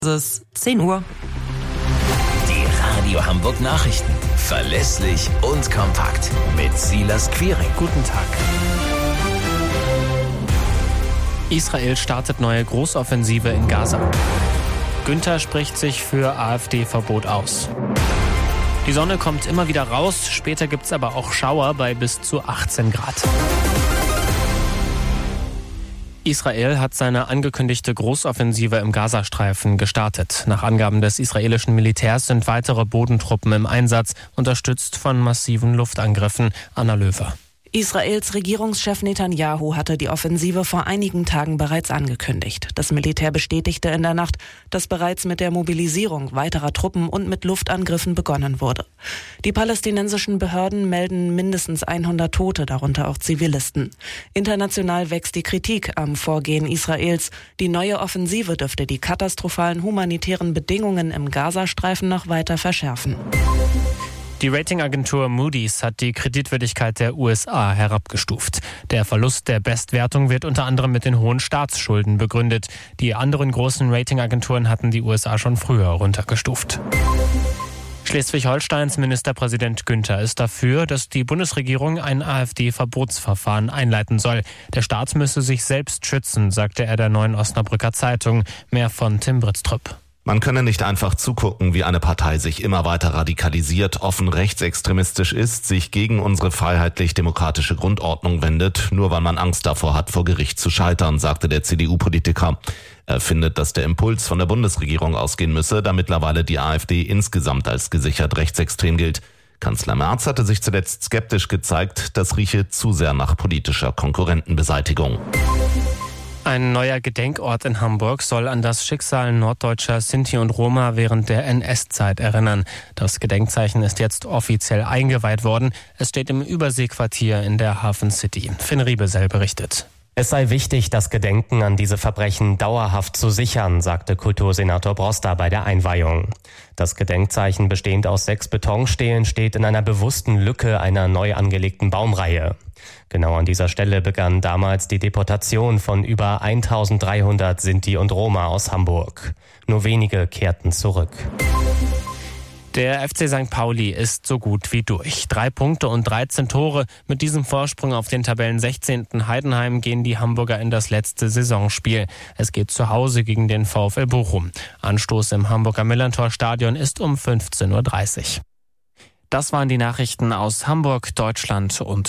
Es ist 10 Uhr. Die Radio Hamburg Nachrichten. Verlässlich und kompakt. Mit Silas Quiring. Guten Tag. Israel startet neue Großoffensive in Gaza. Günther spricht sich für AfD-Verbot aus. Die Sonne kommt immer wieder raus, später gibt's aber auch Schauer bei bis zu 18 Grad. Israel hat seine angekündigte Großoffensive im Gazastreifen gestartet. Nach Angaben des israelischen Militärs sind weitere Bodentruppen im Einsatz, unterstützt von massiven Luftangriffen. Anna Löwer. Israels Regierungschef Netanyahu hatte die Offensive vor einigen Tagen bereits angekündigt. Das Militär bestätigte in der Nacht, dass bereits mit der Mobilisierung weiterer Truppen und mit Luftangriffen begonnen wurde. Die palästinensischen Behörden melden mindestens 100 Tote, darunter auch Zivilisten. International wächst die Kritik am Vorgehen Israels. Die neue Offensive dürfte die katastrophalen humanitären Bedingungen im Gazastreifen noch weiter verschärfen. Die Ratingagentur Moody's hat die Kreditwürdigkeit der USA herabgestuft. Der Verlust der Bestwertung wird unter anderem mit den hohen Staatsschulden begründet. Die anderen großen Ratingagenturen hatten die USA schon früher runtergestuft. Schleswig-Holsteins Ministerpräsident Günther ist dafür, dass die Bundesregierung ein AfD-Verbotsverfahren einleiten soll. Der Staat müsse sich selbst schützen, sagte er der Neuen Osnabrücker Zeitung. Mehr von Tim Britztrup. Man könne nicht einfach zugucken, wie eine Partei sich immer weiter radikalisiert, offen rechtsextremistisch ist, sich gegen unsere freiheitlich-demokratische Grundordnung wendet, nur weil man Angst davor hat, vor Gericht zu scheitern, sagte der CDU-Politiker. Er findet, dass der Impuls von der Bundesregierung ausgehen müsse, da mittlerweile die AfD insgesamt als gesichert rechtsextrem gilt. Kanzler Merz hatte sich zuletzt skeptisch gezeigt, das rieche zu sehr nach politischer Konkurrentenbeseitigung. Ein neuer Gedenkort in Hamburg soll an das Schicksal norddeutscher Sinti und Roma während der NS-Zeit erinnern. Das Gedenkzeichen ist jetzt offiziell eingeweiht worden. Es steht im Überseequartier in der Hafen City. Finn Riebesell berichtet. Es sei wichtig, das Gedenken an diese Verbrechen dauerhaft zu sichern, sagte Kultursenator Broster bei der Einweihung. Das Gedenkzeichen, bestehend aus 6 Betonstelen, steht in einer bewussten Lücke einer neu angelegten Baumreihe. Genau an dieser Stelle begann damals die Deportation von über 1300 Sinti und Roma aus Hamburg. Nur wenige kehrten zurück. Der FC St. Pauli ist so gut wie durch. 3 Punkte und 13 Tore. Mit diesem Vorsprung auf den Tabellen 16. Heidenheim gehen die Hamburger in das letzte Saisonspiel. Es geht zu Hause gegen den VfL Bochum. Anstoß im Hamburger Millerntor-Stadion ist um 15:30 Uhr. Das waren die Nachrichten aus Hamburg, Deutschland und